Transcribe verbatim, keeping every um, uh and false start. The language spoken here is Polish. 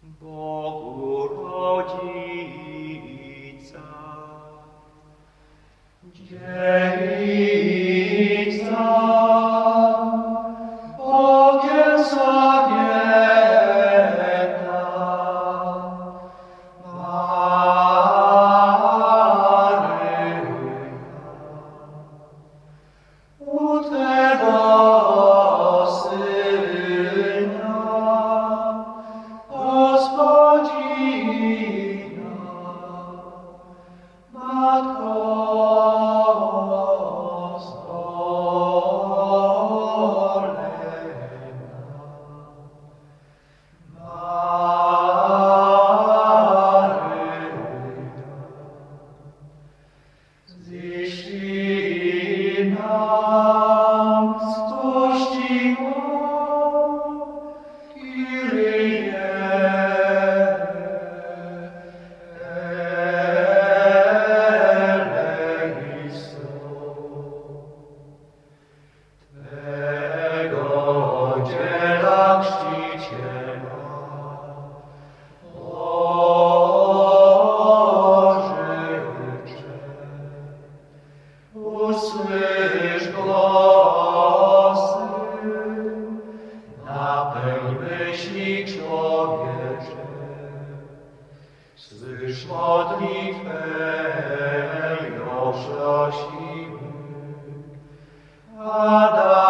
Bogu rodzica. Dziewica, Bogiem zawieta, Maryja, u Twego Syna, Gospodzina, Matko stolena. Maryja, zjeśli nam stuściła, Kyrie Twego dziela chrzciciela, Bożycze, usłysz głosy, napełń myśli człowiecze, słysz modlitwę ją prosimy, a